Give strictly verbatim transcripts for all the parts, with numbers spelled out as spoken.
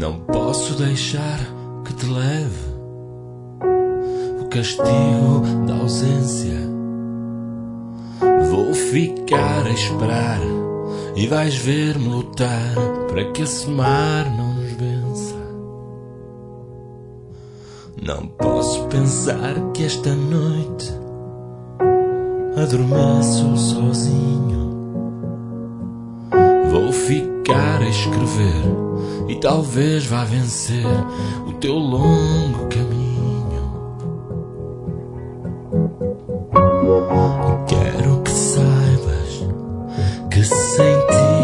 Não posso deixar que te leve o castigo da ausência. Vou ficar a esperar e vais ver-me lutar para que esse mar não nos vença. Não posso pensar que esta noite adormeço sozinho. Vou ficar a escrever e talvez vá vencer o teu longo caminho. Quero que saibas que sem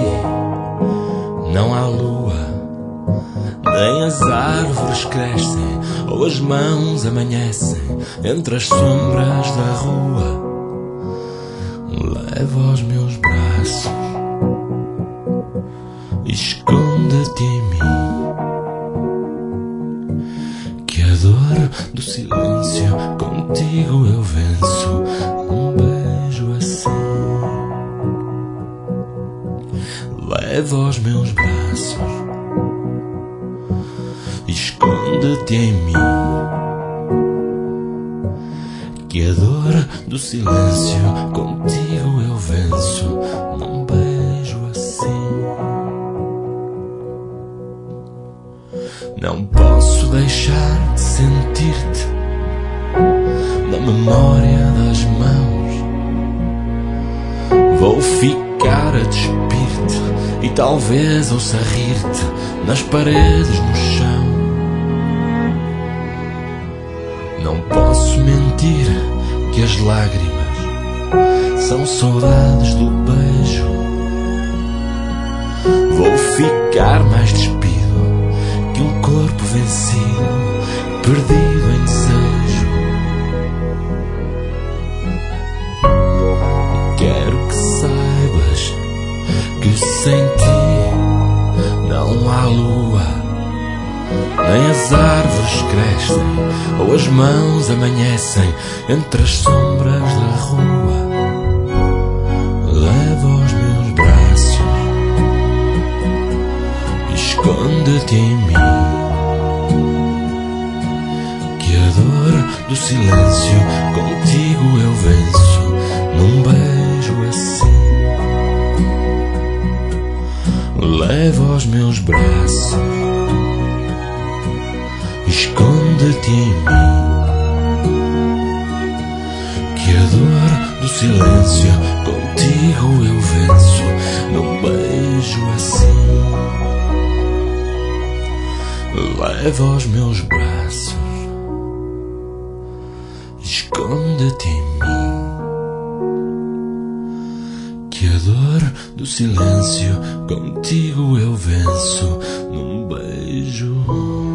ti não há lua, nem as árvores crescem ou as mãos amanhecem entre as sombras da rua. Leva os meus braços, esconde-te em mim, que a dor do silêncio contigo eu venço. Um beijo assim. Leva os meus braços, esconde-te em mim, que a dor do silêncio contigo eu venço. Num beijo assim. Não posso deixar de sentir-te na memória das mãos. Vou ficar a despir-te e talvez ouça rir-te nas paredes, no chão. Não posso mentir que as lágrimas são saudades do beijo. Vou ficar mais despido que um corpo vencido, perdido em desejo. Quero que saibas que sem ti não há lua, nem as árvores crescem ou as mãos amanhecem entre as sombras da rua. Leva os meus braços, esconde-te em mim, que a dor do silêncio contigo eu venço. Num beijo assim. Leva os meus braços, esconde-te em mim, que a dor do silêncio contigo eu venço. Num beijo assim. Leva os meus braços, esconde-te em mim, que a dor do silêncio contigo eu venço. Num beijo